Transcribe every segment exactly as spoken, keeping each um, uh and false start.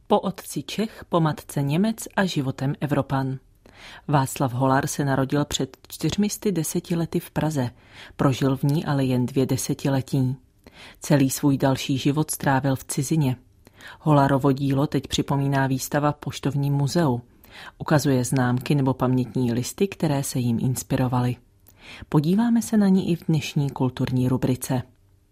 Po otci Čech, po matce Němec a životem Evropan. Václav Hollar se narodil před čtyřmisty deseti lety v Praze, prožil v ní ale jen dvě desetiletí. Celý svůj další život strávil v cizině. Hollarovo dílo teď připomíná výstava v Poštovním muzeu. Ukazuje známky nebo pamětní listy, které se jim inspirovaly. Podíváme se na ní i v dnešní kulturní rubrice.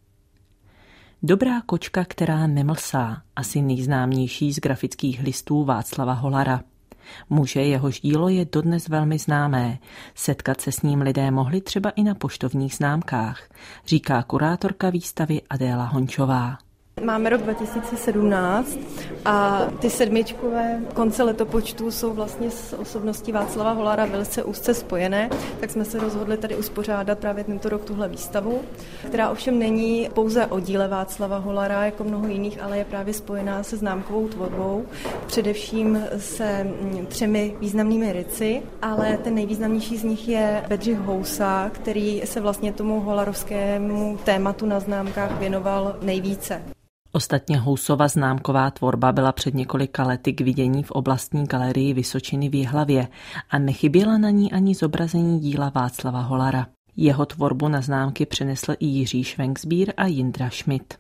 Dobrá kočka, která nemlsá, asi nejznámější z grafických listů Václava Hollara. Muže, jehož dílo je dodnes velmi známé. Setkat se s ním lidé mohli třeba i na poštovních známkách, říká kurátorka výstavy Adéla Hončová. Máme rok dva tisíce sedmnáct a ty sedmičkové konce letopočtu jsou vlastně s osobností Václava Hollara velice úzce spojené, tak jsme se rozhodli tady uspořádat právě tento rok tuhle výstavu, která ovšem není pouze o díle Václava Hollara jako mnoho jiných, ale je právě spojená se známkovou tvorbou, především se třemi významnými ryci, ale ten nejvýznamnější z nich je Bedřich Housa, který se vlastně tomu hollarovskému tématu na známkách věnoval nejvíce. Ostatně Housova známková tvorba byla před několika lety k vidění v oblastní galerii Vysočiny v Jihlavě a nechyběla na ní ani zobrazení díla Václava Hollara. Jeho tvorbu na známky přenesl i Jiří Švenkzbír a Jindra Schmidt.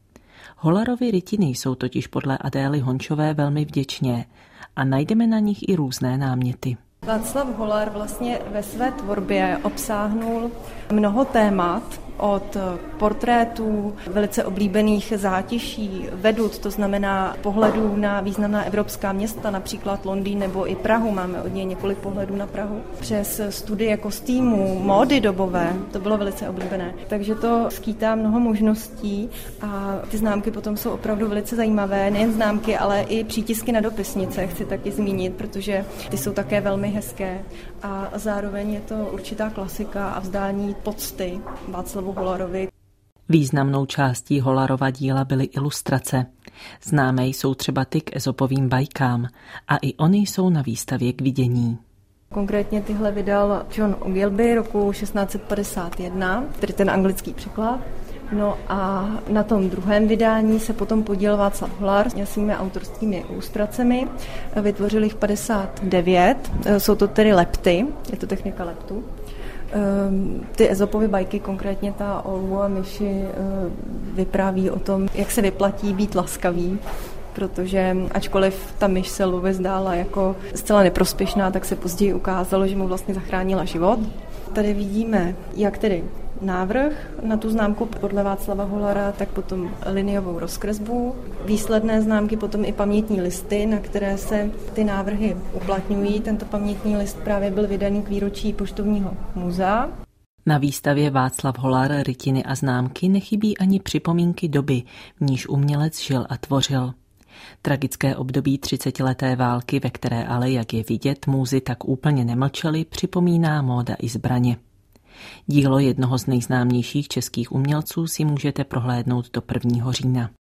Hollarovy rytiny jsou totiž podle Adély Hončové velmi vděčné a najdeme na nich i různé náměty. Václav Hollar vlastně ve své tvorbě obsáhnul mnoho témat, od portrétů, velice oblíbených zátiší, vedut, to znamená pohledů na významná evropská města, například Londýn nebo i Prahu, máme od něj několik pohledů na Prahu, přes studie kostýmů, módy dobové, to bylo velice oblíbené. Takže to skýtá mnoho možností a ty známky potom jsou opravdu velice zajímavé, nejen známky, ale i přítisky na dopisnice chci taky zmínit, protože ty jsou také velmi hezké a zároveň je to určitá klasika a vzdání pocty Václavu Hollarovi. Významnou částí Hollarova díla byly ilustrace. Známé jsou třeba ty k Ezopovým bajkám a i ony jsou na výstavě k vidění. Konkrétně tyhle vydal John Ogilvy roku šestnáct set padesát jedna, tedy ten anglický překlad. No a na tom druhém vydání se potom podílel Václav Hollar s svými autorskými ilustracemi. Vytvořil jich padesát devět, jsou to tedy lepty, je to technika leptu. Ty Ezopovy bajky, konkrétně ta o lvu a myši, vypráví o tom, jak se vyplatí být laskavý, protože ačkoliv ta myš se lovi zdála jako zcela neprospěšná, tak se později ukázalo, že mu vlastně zachránila život. Tady vidíme, jak tedy návrh na tu známku podle Václava Hollara, tak potom liniovou rozkresbu, výsledné známky, potom i pamětní listy, na které se ty návrhy uplatňují. Tento pamětní list právě byl vydaný k výročí Poštovního muzea. Na výstavě Václav Hollar, rytiny a známky nechybí ani připomínky doby, v níž umělec žil a tvořil. Tragické období třicetileté války, ve které ale, jak je vidět, múzy tak úplně nemlčely, připomíná móda i zbraně. Dílo jednoho z nejznámějších českých umělců si můžete prohlédnout do prvního října.